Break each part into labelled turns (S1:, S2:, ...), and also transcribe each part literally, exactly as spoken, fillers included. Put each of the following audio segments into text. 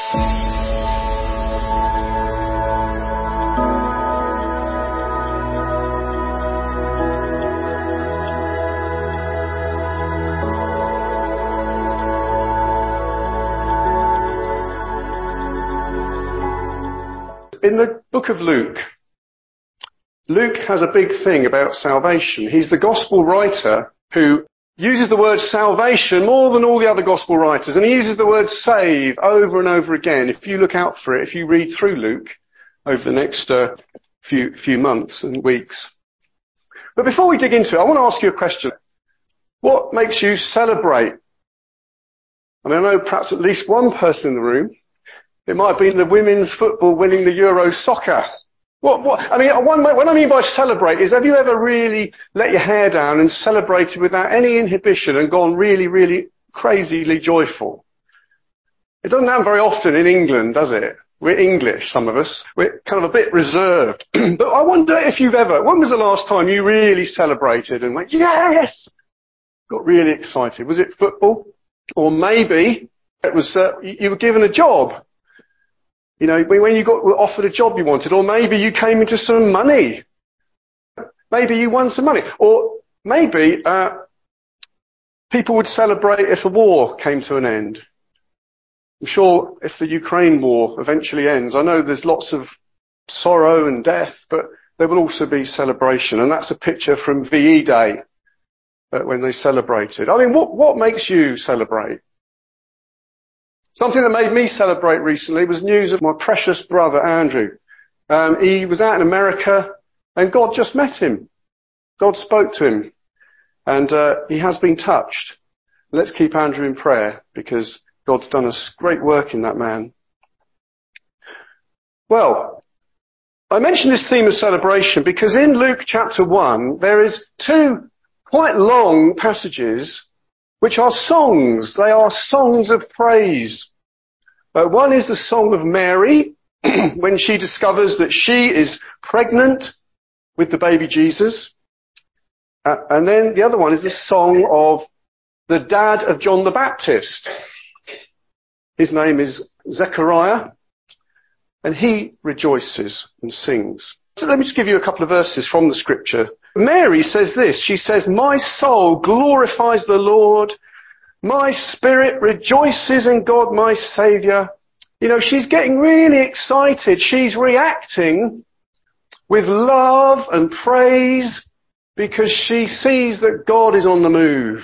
S1: In the book of Luke, Luke has a big thing about salvation. He's the gospel writer who uses the word salvation more than all the other gospel writers, and he uses the word save over and over again. If you look out for it, if you read through Luke over the next uh, few few months and weeks. But before we dig into it, I want to ask you a question. What makes you celebrate? I mean, I know perhaps at least one person in the room. It might have been the women's football winning the Euro soccer. What, what, I mean, one, what I mean by celebrate is, have you ever really let your hair down and celebrated without any inhibition and gone really, really crazily joyful? It doesn't happen very often in England, does it? We're English, some of us. We're kind of a bit reserved. But I wonder if you've ever, when was the last time you really celebrated and went, yes! Got really excited. Was it football? Or maybe it was, uh, you were given a job. You know, when you got offered a job you wanted, or maybe you came into some money. Maybe you won some money. Or maybe uh, people would celebrate if a war came to an end. I'm sure if the Ukraine war eventually ends, I know there's lots of sorrow and death, but there will also be celebration. And that's a picture from V E Day, uh, when they celebrated. I mean, what, what makes you celebrate? Something that made me celebrate recently was news of my precious brother, Andrew. Um, he was out in America, and God just met him. God spoke to him, and uh, he has been touched. Let's keep Andrew in prayer, because God's done a great work in that man. Well, I mention this theme of celebration because in Luke chapter one, there is two quite long passages which are songs. They are songs of praise. Uh, one is the song of Mary, when she discovers that she is pregnant with the baby Jesus. Uh, and then the other one is the song of the dad of John the Baptist. His name is Zechariah, and he rejoices and sings. So let me just give you a couple of verses from the scripture. Mary says this, she says, "My soul glorifies the Lord. My spirit rejoices in God my Saviour." You know, she's getting really excited. She's reacting with love and praise because she sees that God is on the move.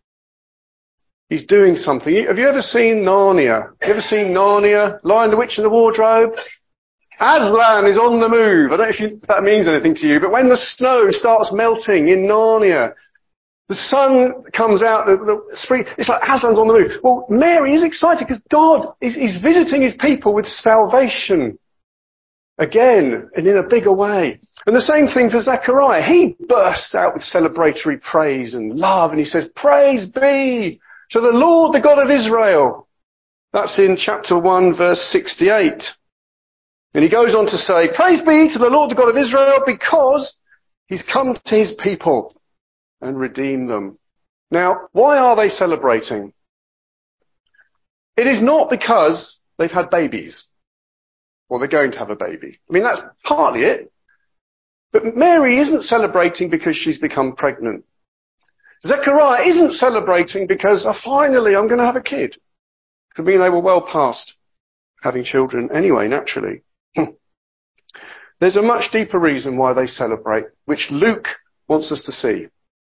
S1: He's doing something. Have you ever seen Narnia? Have you ever seen Narnia? Lion, the Witch and the Wardrobe? Aslan is on the move. I don't know if, you, if that means anything to you, but when the snow starts melting in Narnia, the sun comes out, the, the spring, it's like Aslan's on the move. Well, Mary is excited because God is, is visiting his people with salvation. Again, and in a bigger way. And the same thing for Zechariah. He bursts out with celebratory praise and love, and he says, "Praise be to the Lord, the God of Israel." That's in chapter one, verse sixty-eight. And he goes on to say, "Praise be to the Lord, the God of Israel, because he's come to his people and redeemed them." Now, why are they celebrating? It is not because they've had babies, or they're going to have a baby. I mean, that's partly it. But Mary isn't celebrating because she's become pregnant. Zechariah isn't celebrating because, oh, finally, I'm going to have a kid. Could mean they were well past having children anyway, naturally. There's a much deeper reason why they celebrate, which Luke wants us to see.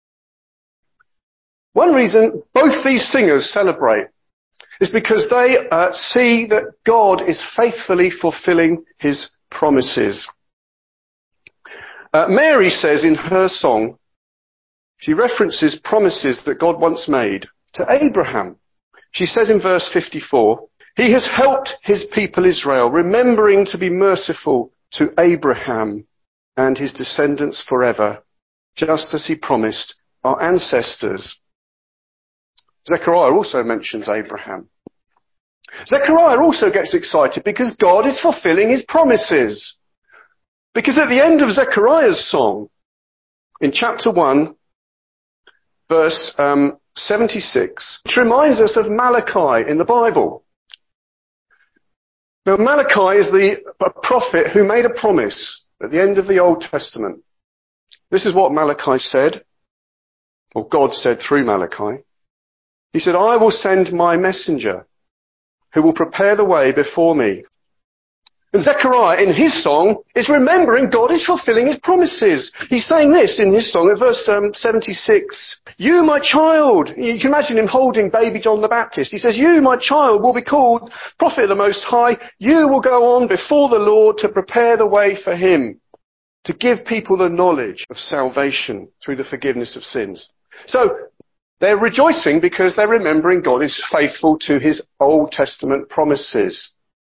S1: One reason both these singers celebrate is because they uh, see that God is faithfully fulfilling his promises. Uh, Mary says in her song, she references promises that God once made to Abraham. She says in verse fifty-four, "He has helped his people Israel, remembering to be merciful to Abraham and his descendants forever, just as he promised our ancestors." Zechariah also mentions Abraham. Zechariah also gets excited because God is fulfilling his promises. Because at the end of Zechariah's song, in chapter one, verse um, seventy-six, which reminds us of Malachi in the Bible. Now, Malachi is the a prophet who made a promise at the end of the Old Testament. This is what Malachi said, or God said through Malachi. He said, I will send my messenger who will prepare the way before me. And Zechariah, in his song, is remembering God is fulfilling his promises. He's saying this in his song at verse um, seventy-six. You, my child, you can imagine him holding baby John the Baptist. He says, you, my child, will be called prophet of the Most High. You will go on before the Lord to prepare the way for him, to give people the knowledge of salvation through the forgiveness of sins. So, they're rejoicing because they're remembering God is faithful to his Old Testament promises.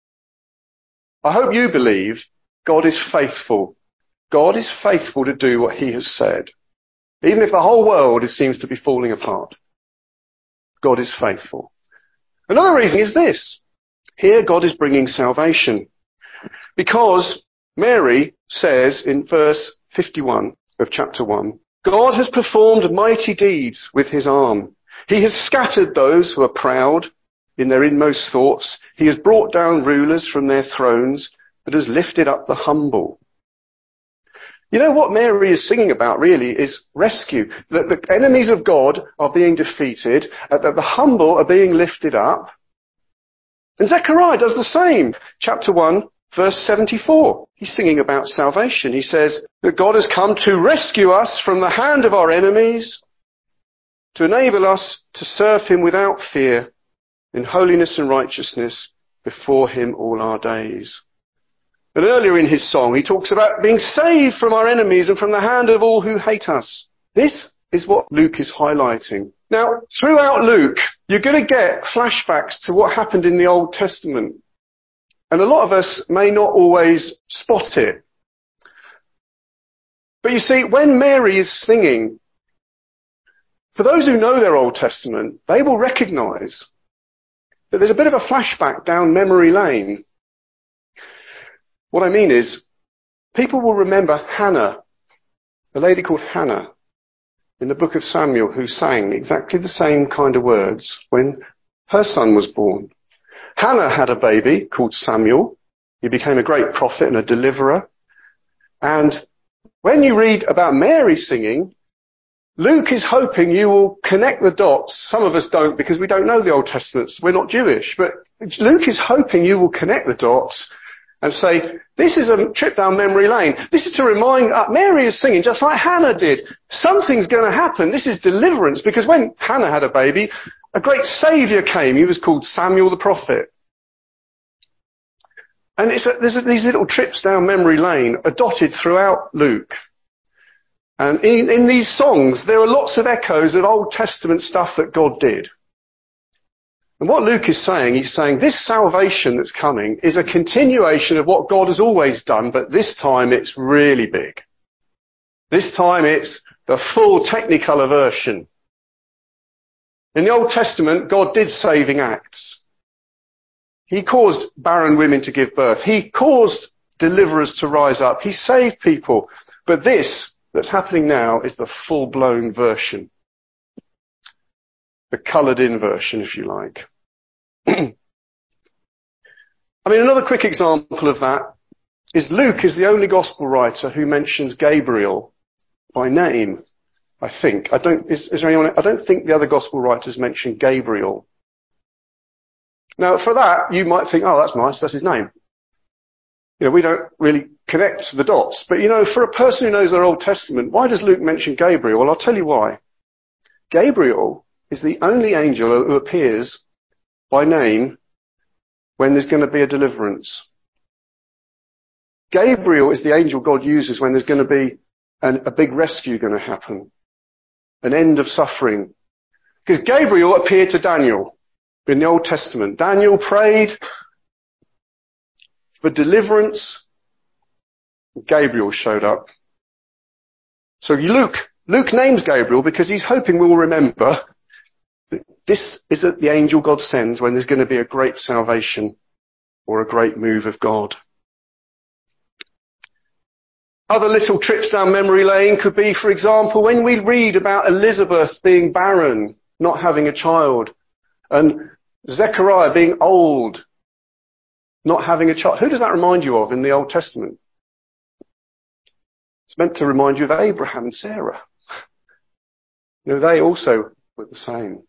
S1: I hope you believe God is faithful. God is faithful to do what he has said. Even if the whole world seems to be falling apart. God is faithful. Another reason is this. Here God is bringing salvation. Because Mary says in verse fifty-one of chapter one, God has performed mighty deeds with his arm. He has scattered those who are proud in their inmost thoughts. He has brought down rulers from their thrones, but has lifted up the humble. You know what Mary is singing about really is rescue. That the enemies of God are being defeated, that the humble are being lifted up. And Zechariah does the same. Chapter one, verse seventy-four. He's singing about salvation. He says that God has come to rescue us from the hand of our enemies, to enable us to serve him without fear, in holiness and righteousness before him all our days. And earlier in his song, he talks about being saved from our enemies and from the hand of all who hate us. This is what Luke is highlighting. Now, throughout Luke, you're going to get flashbacks to what happened in the Old Testament. And a lot of us may not always spot it. But you see, when Mary is singing, for those who know their Old Testament, they will recognize that there's a bit of a flashback down memory lane. What I mean is, people will remember Hannah, a lady called Hannah, in the book of Samuel, who sang exactly the same kind of words when her son was born. Hannah had a baby called Samuel. He became a great prophet and a deliverer. And when you read about Mary singing, Luke is hoping you will connect the dots. Some of us don't because we don't know the Old Testament. We're not Jewish. But Luke is hoping you will connect the dots and say, this is a trip down memory lane. This is to remind, uh, Mary is singing just like Hannah did. Something's going to happen. This is deliverance. Because when Hannah had a baby, a great saviour came. He was called Samuel the prophet. And it's a, there's a, these little trips down memory lane are dotted throughout Luke. And in, in these songs, there are lots of echoes of Old Testament stuff that God did. And what Luke is saying, he's saying this salvation that's coming is a continuation of what God has always done, but this time it's really big. This time it's the full Technicolor version. In the Old Testament, God did saving acts. He caused barren women to give birth. He caused deliverers to rise up. He saved people. But this that's happening now is the full-blown version. The coloured-in version, if you like. I mean, another quick example of that is Luke is the only gospel writer who mentions Gabriel by name, I think. I don't, is, is there anyone, I don't think the other gospel writers mention Gabriel. Now, for that, you might think, oh, that's nice, that's his name. You know, we don't really connect the dots. But, you know, for a person who knows their Old Testament, why does Luke mention Gabriel? Well, I'll tell you why. Gabriel is the only angel who appears by name when there's going to be a deliverance. Gabriel is the angel God uses when there's going to be an, a big rescue going to happen. An end of suffering. Because Gabriel appeared to Daniel in the Old Testament. Daniel prayed for deliverance. Gabriel showed up. So Luke, Luke names Gabriel because he's hoping we'll remember that this is the angel God sends when there's going to be a great salvation or a great move of God. Other little trips down memory lane could be, for example, when we read about Elizabeth being barren, not having a child, and Zechariah being old, not having a child. Who does that remind you of in the Old Testament? It's meant to remind you of Abraham and Sarah. You know, they also were the same.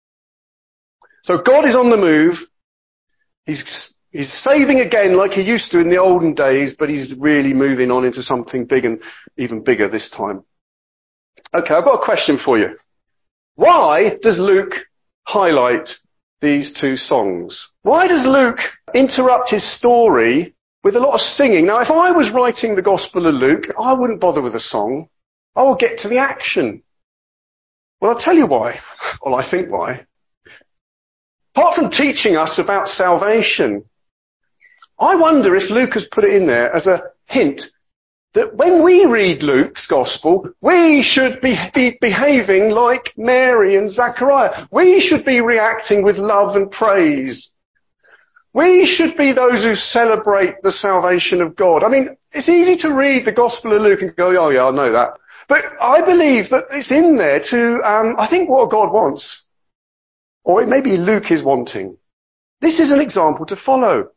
S1: So God is on the move. He's, he's saving again like he used to in the olden days, but he's really moving on into something big and even bigger this time. Okay, I've got a question for you. Why does Luke highlight these two songs? Why does Luke interrupt his story with a lot of singing? Now, if I was writing the Gospel of Luke, I wouldn't bother with a song. I will get to the action. Well, I'll tell you why. Well, I think why. Apart from teaching us about salvation, I wonder if Luke has put it in there as a hint that when we read Luke's Gospel, we should be, be behaving like Mary and Zechariah. We should be reacting with love and praise. We should be those who celebrate the salvation of God. I mean, it's easy to read the Gospel of Luke and go, oh yeah, I know that. But I believe that it's in there to, um, I think, what God wants. Or it maybe Luke is wanting. This is an example to follow.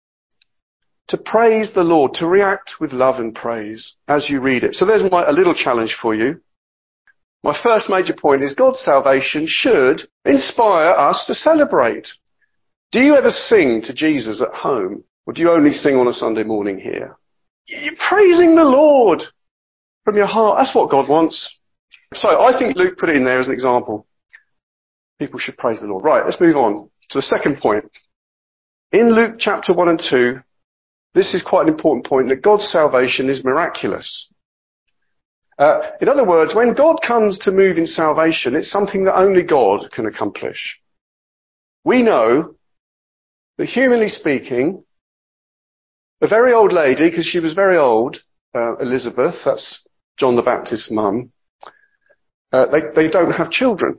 S1: To praise the Lord, to react with love and praise as you read it. So there's my, a little challenge for you. My first major point is God's salvation should inspire us to celebrate. Do you ever sing to Jesus at home? Or do you only sing on a Sunday morning here? You're praising the Lord from your heart. That's what God wants. So I think Luke put it in there as an example. People should praise the Lord. Right, let's move on to the second point. In Luke chapter one and two, this is quite an important point, that God's salvation is miraculous. Uh, in other words, when God comes to move in salvation, it's something that only God can accomplish. We know that, humanly speaking, a very old lady, because she was very old, uh, Elizabeth, that's John the Baptist's mum, uh, they, they don't have children.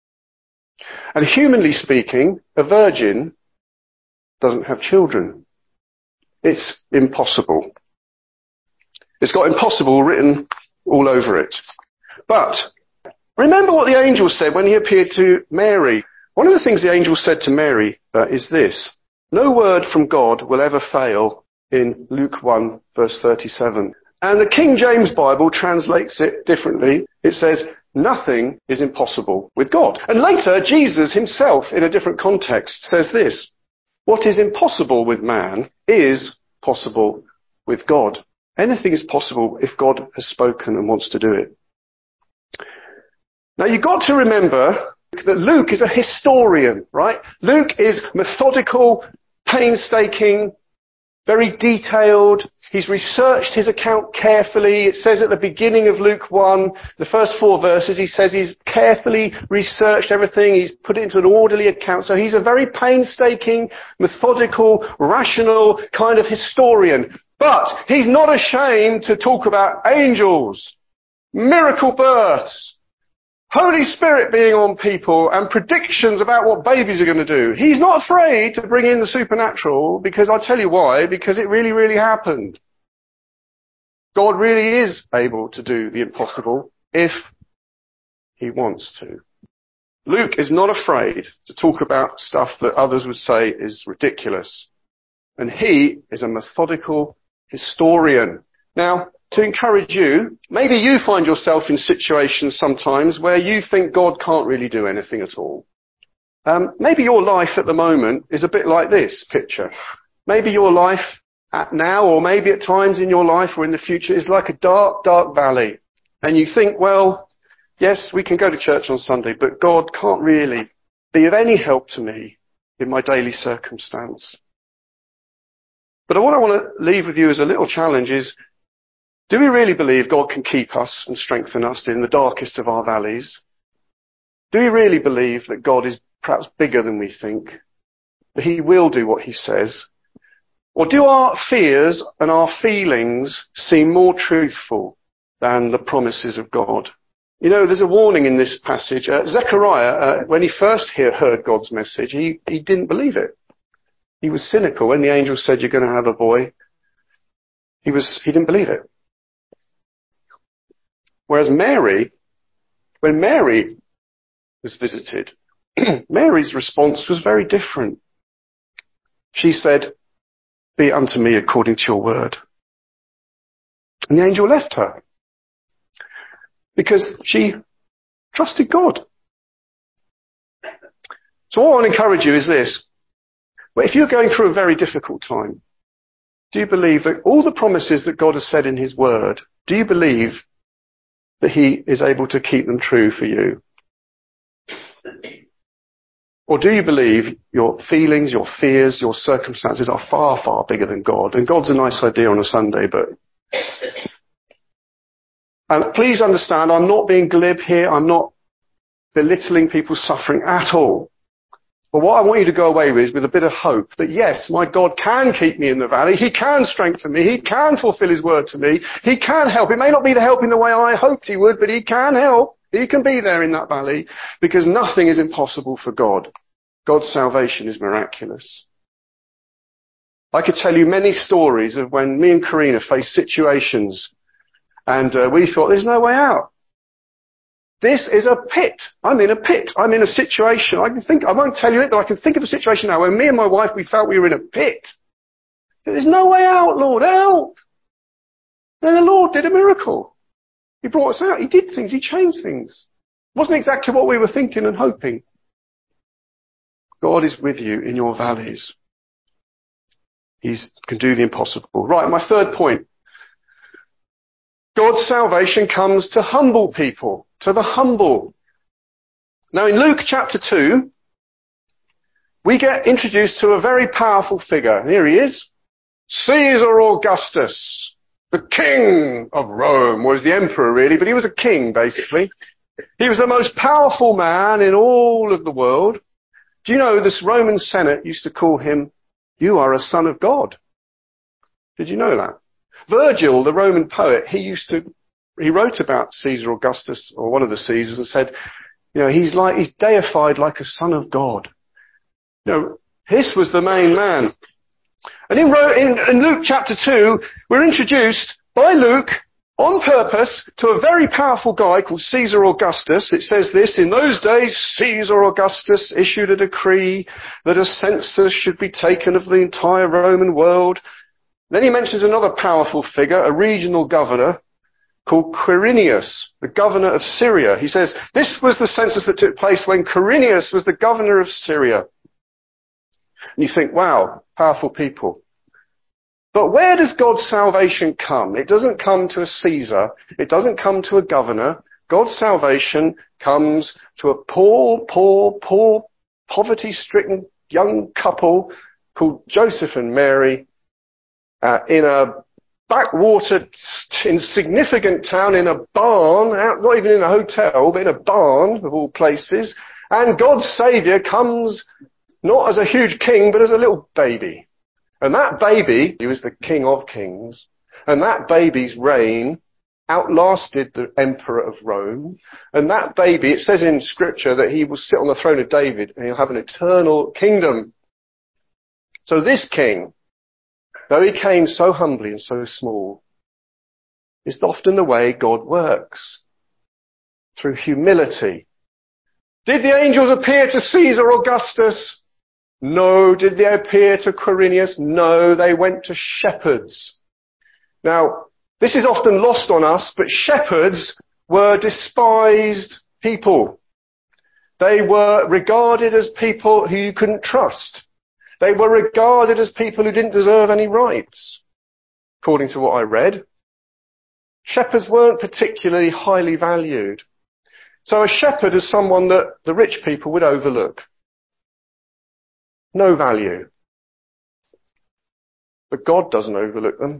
S1: And humanly speaking, a virgin doesn't have children. It's impossible. It's got impossible written all over it. But remember what the angel said when he appeared to Mary. One of the things the angel said to Mary uh, is this. No word from God will ever fail, in Luke one verse thirty-seven. And the King James Bible translates it differently. It says, nothing is impossible with God. And later, Jesus himself, in a different context, says this. What is impossible with man is possible with God. Anything is possible if God has spoken and wants to do it. Now, you've got to remember that Luke is a historian, right? Luke is methodical, painstaking, very detailed. He's researched his account carefully. It says at the beginning of Luke one, the first four verses, he says he's carefully researched everything. He's put it into an orderly account. So he's a very painstaking, methodical, rational kind of historian. But he's not ashamed to talk about angels, miracle births, Holy Spirit being on people, and predictions about what babies are going to do. He's not afraid to bring in the supernatural, because I'll tell you why, because it really, really happened. God really is able to do the impossible if he wants to. Luke is not afraid to talk about stuff that others would say is ridiculous. And he is a methodical historian. Now, to encourage you, maybe you find yourself in situations sometimes where you think God can't really do anything at all. Um, maybe your life at the moment is a bit like this picture. Maybe your life at now, or maybe at times in your life or in the future, is like a dark, dark valley. And you think, well, yes, we can go to church on Sunday, but God can't really be of any help to me in my daily circumstance. But what I want to leave with you as a little challenge is, do we really believe God can keep us and strengthen us in the darkest of our valleys? Do we really believe that God is perhaps bigger than we think? That he will do what he says? Or do our fears and our feelings seem more truthful than the promises of God? You know, there's a warning in this passage. Uh, Zechariah, uh, when he first hear, heard God's message, he, he didn't believe it. He was cynical. When the angel said, you're going to have a boy, he was, he didn't believe it. Whereas Mary, when Mary was visited, Mary's response was very different. She said, Be it unto me according to your word. And the angel left her because she trusted God. So what I want to encourage you is this. Well, if you're going through a very difficult time, do you believe that all the promises that God has said in his word, do you believe that he is able to keep them true for you? Or do you believe your feelings, your fears, your circumstances are far, far bigger than God? And God's a nice idea on a Sunday, but... And please understand, I'm not being glib here. I'm not belittling people's suffering at all. But what I want you to go away with is with a bit of hope that yes, my God can keep me in the valley. He can strengthen me. He can fulfill his word to me. He can help. It may not be the help in the way I hoped he would, but he can help. He can be there in that valley because nothing is impossible for God. God's salvation is miraculous. I could tell you many stories of when me and Karina faced situations and uh, we thought there's no way out. This is a pit. I'm in a pit. I'm in a situation. I can think, I won't tell you it, but I can think of a situation now where me and my wife, we felt we were in a pit. There's no way out, Lord, help. Then the Lord did a miracle. He brought us out. He did things. He changed things. It wasn't exactly what we were thinking and hoping. God is with you in your valleys. He can do the impossible. Right, my third point. God's salvation comes to humble people, to the humble. Now in Luke chapter two, we get introduced to a very powerful figure. Here he is. Caesar Augustus, the king of Rome, was the emperor really, but he was a king basically. He was the most powerful man in all of the world. Do you know this Roman Senate used to call him, you are a son of God. Did you know that? Virgil, the Roman poet, he used to, he wrote about Caesar Augustus, or one of the Caesars, and said, you know, he's like, he's deified like a son of God. You know, this was the main man. And in, in, in Luke chapter two, we're introduced by Luke on purpose to a very powerful guy called Caesar Augustus. It says this, in those days Caesar Augustus issued a decree that a census should be taken of the entire Roman world. Then he mentions another powerful figure, a regional governor called Quirinius, the governor of Syria. He says, this was the census that took place when Quirinius was the governor of Syria. And you think, wow, powerful people. But where does God's salvation come? It doesn't come to a Caesar. It doesn't come to a governor. God's salvation comes to a poor, poor, poor, poverty-stricken young couple called Joseph and Mary uh, in a backwater, insignificant town, in a barn, out, not even in a hotel, but in a barn of all places. And God's Saviour comes not as a huge king, but as a little baby. And that baby, he was the King of Kings, and that baby's reign outlasted the Emperor of Rome. And that baby, it says in Scripture that he will sit on the throne of David and he'll have an eternal kingdom. So this king, though he came so humbly and so small, is often the way God works. Through humility. Did the angels appear to Caesar Augustus? No. Did they appear to Quirinius? No. They went to shepherds. Now, this is often lost on us, but shepherds were despised people. They were regarded as people who you couldn't trust. They were regarded as people who didn't deserve any rights, according to what I read. Shepherds weren't particularly highly valued. So a shepherd is someone that the rich people would overlook. No value. But God doesn't overlook them.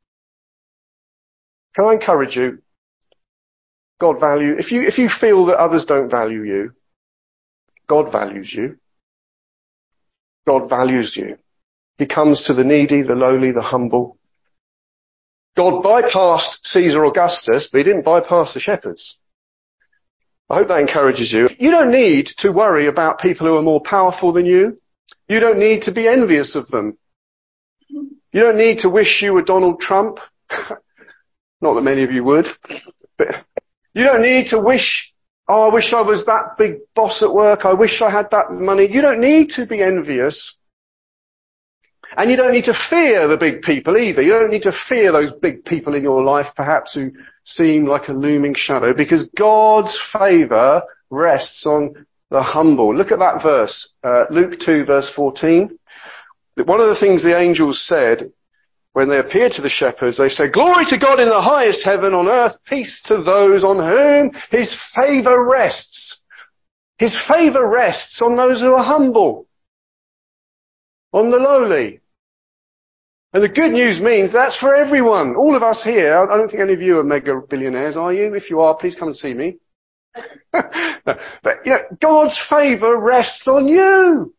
S1: Can I encourage you? God value, if you, if you feel that others don't value you, God values you. God values you. He comes to the needy, the lowly, the humble. God bypassed Caesar Augustus, but he didn't bypass the shepherds. I hope that encourages you. You don't need to worry about people who are more powerful than you. You don't need to be envious of them. You don't need to wish you were Donald Trump. Not that many of you would. But you don't need to wish, oh, I wish I was that big boss at work. I wish I had that money. You don't need to be envious. And you don't need to fear the big people either. You don't need to fear those big people in your life, perhaps, who seem like a looming shadow, because God's favour rests on the humble. Look at that verse, uh, Luke two, verse fourteen. One of the things the angels said when they appeared to the shepherds, they said, "Glory to God in the highest heaven, on earth peace to those on whom his favour rests." His favour rests on those who are humble, on the lowly. And the good news means that's for everyone. All of us here. I don't think any of you are mega billionaires, are you? If you are, please come and see me. But you know, God's favour rests on you.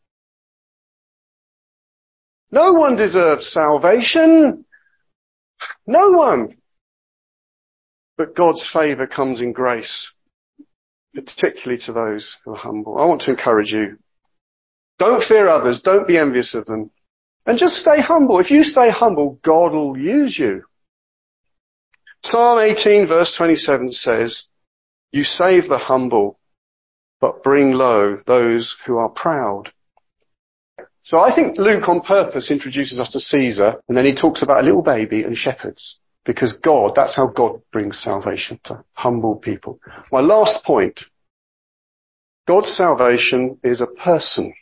S1: No one deserves salvation. No one. But God's favour comes in grace, particularly to those who are humble. I want to encourage you. Don't fear others. Don't be envious of them. And just stay humble. If you stay humble, God will use you. Psalm eighteen, verse twenty-seven says, "You save the humble, but bring low those who are proud." So I think Luke on purpose introduces us to Caesar, and then he talks about a little baby and shepherds. Because God, that's how God brings salvation to humble people. My last point. God's salvation is a person.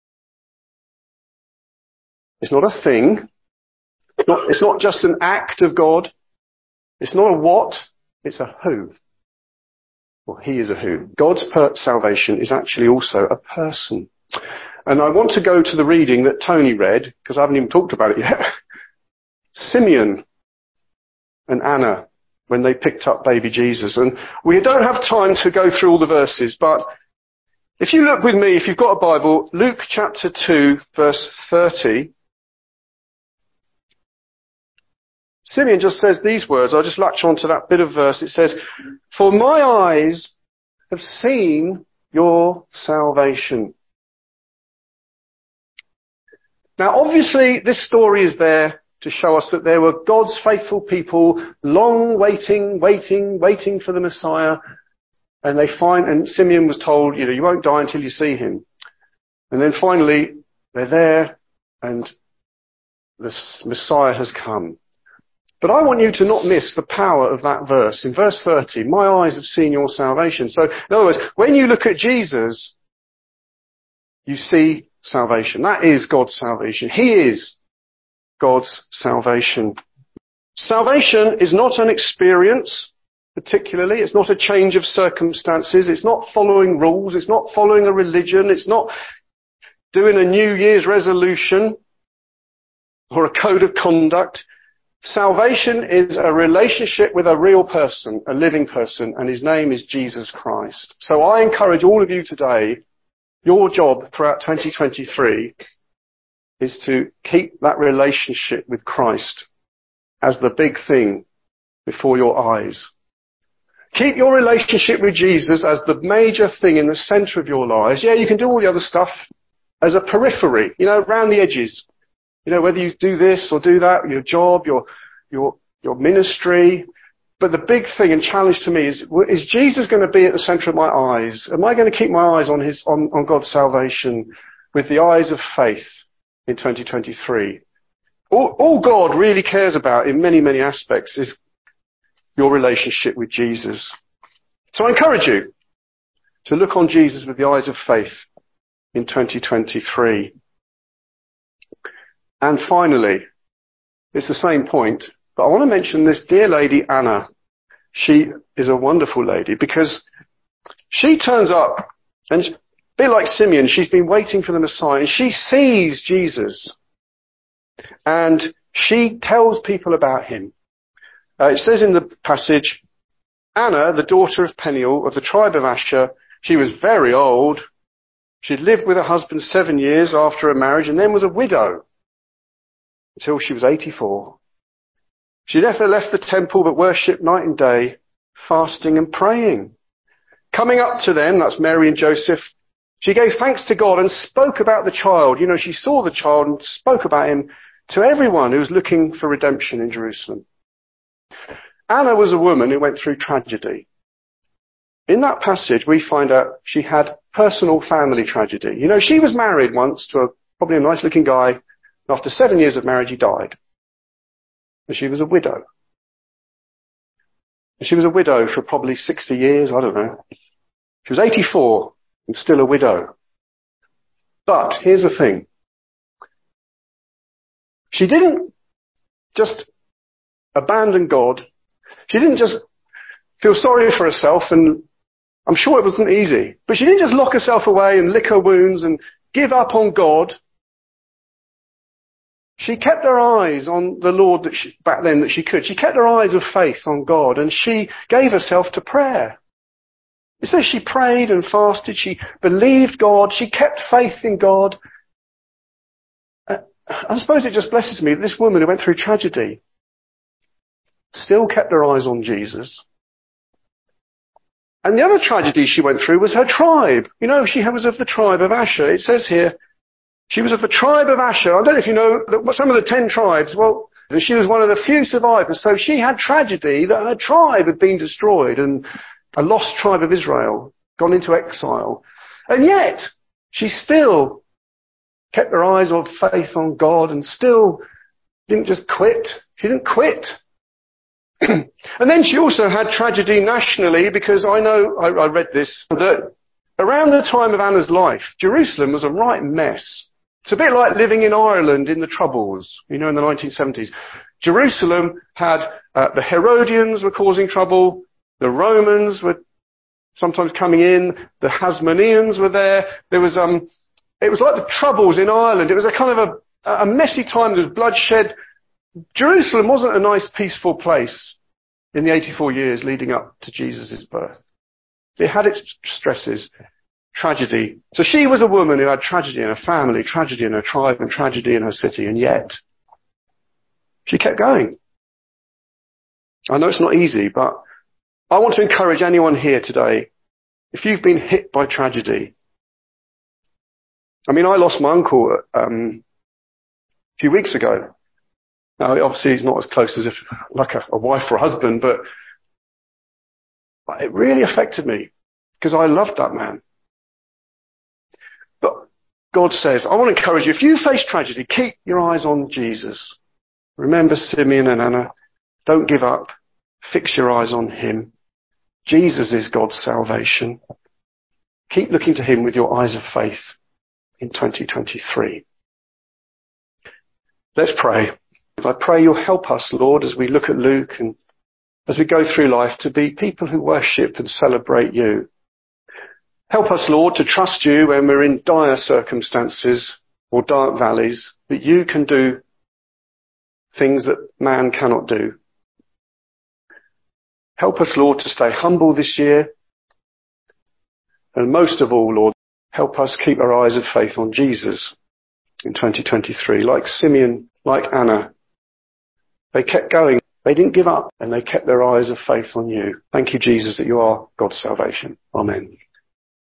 S1: It's not a thing. It's not, it's not just an act of God. It's not a what. It's a who. Well, he is a who. God's per- salvation is actually also a person. And I want to go to the reading that Tony read, because I haven't even talked about it yet. Simeon and Anna, when they picked up baby Jesus. And we don't have time to go through all the verses, but if you look with me, if you've got a Bible, Luke chapter two, verse thirty. Simeon just says these words. I'll just latch on to that bit of verse. It says, "For my eyes have seen your salvation." Now, obviously, this story is there to show us that there were God's faithful people long waiting, waiting, waiting for the Messiah. And they find, and Simeon was told, you know, you won't die until you see him. And then finally, they're there and the Messiah has come. But I want you to not miss the power of that verse. In verse thirty, "My eyes have seen your salvation." So, in other words, when you look at Jesus, you see salvation. That is God's salvation. He is God's salvation. Salvation is not an experience, particularly. It's not a change of circumstances. It's not following rules. It's not following a religion. It's not doing a New Year's resolution or a code of conduct. Salvation is a relationship with a real person, a living person, and his name is Jesus Christ. So I encourage all of you today, your job throughout twenty twenty-three is to keep that relationship with Christ as the big thing before your eyes. Keep your relationship with Jesus as the major thing in the centre of your lives. Yeah, you can do all the other stuff as a periphery, you know, around the edges. You know, whether you do this or do that, your job, your, your, your ministry. But the big thing and challenge to me is, is Jesus going to be at the centre of my eyes? Am I going to keep my eyes on his, on, on God's salvation with the eyes of faith in twenty twenty-three? All, all God really cares about in many, many aspects is your relationship with Jesus. So I encourage you to look on Jesus with the eyes of faith in twenty twenty-three. And finally, it's the same point, but I want to mention this dear lady, Anna. She is a wonderful lady because she turns up and a bit like Simeon, she's been waiting for the Messiah and she sees Jesus and she tells people about him. Uh, it says in the passage, Anna, the daughter of Peniel of the tribe of Asher, she was very old. She'd lived with her husband seven years after her marriage and then was a widow until she was eighty-four. She never left the temple but worshipped night and day, fasting and praying. Coming up to them, that's Mary and Joseph, she gave thanks to God and spoke about the child. You know, she saw the child and spoke about him to everyone who was looking for redemption in Jerusalem. Anna was a woman who went through tragedy. In that passage, we find out she had personal family tragedy. You know, she was married once to a, probably a nice looking guy, After seven years of marriage, he died. And she was a widow. And she was a widow for probably sixty years, I don't know. She was eighty-four and still a widow. But here's the thing. She didn't just abandon God. She didn't just feel sorry for herself, and I'm sure it wasn't easy. But she didn't just lock herself away and lick her wounds and give up on God. She kept her eyes on the Lord that she, back then that she could. She kept her eyes of faith on God, and she gave herself to prayer. It says she prayed and fasted. She believed God. She kept faith in God. Uh, I suppose it just blesses me that this woman who went through tragedy still kept her eyes on Jesus. And the other tragedy she went through was her tribe. You know, she was of the tribe of Asher. It says here, she was of the tribe of Asher. I don't know if you know that some of the ten tribes, well, she was one of the few survivors. So she had tragedy that her tribe had been destroyed and a lost tribe of Israel gone into exile. And yet, she still kept her eyes on faith on God and still didn't just quit. She didn't quit. And then she also had tragedy nationally, because I know, I, I read this, that around the time of Anna's life, Jerusalem was a right mess. It's a bit like living in Ireland in the Troubles, you know, in the nineteen seventies. Jerusalem had, uh, the Herodians were causing trouble, the Romans were sometimes coming in, the Hasmoneans were there. There was, um, it was like the Troubles in Ireland. It was a kind of a, a messy time. There was bloodshed. Jerusalem wasn't a nice, peaceful place in the eighty-four years leading up to Jesus' birth. It had its stresses, tragedy. So she was a woman who had tragedy in her family, tragedy in her tribe, and tragedy in her city, and yet she kept going. I know it's not easy, but I want to encourage anyone here today, if you've been hit by tragedy. I mean, I lost my uncle um, a few weeks ago. Now, obviously, he's not as close as if, like a, a wife or a husband, but it really affected me because I loved that man. But God says, I want to encourage you, if you face tragedy, keep your eyes on Jesus. Remember Simeon and Anna. Don't give up. Fix your eyes on him. Jesus is God's salvation. Keep looking to him with your eyes of faith in twenty twenty-three. Let's pray. I pray you'll help us, Lord, as we look at Luke and as we go through life, to be people who worship and celebrate you. Help us, Lord, to trust you when we're in dire circumstances or dark valleys, that you can do things that man cannot do. Help us, Lord, to stay humble this year. And most of all, Lord, help us keep our eyes of faith on Jesus in twenty twenty-three. Like Simeon, like Anna, they kept going. They didn't give up, and they kept their eyes of faith on you. Thank you, Jesus, that you are God's salvation. Amen.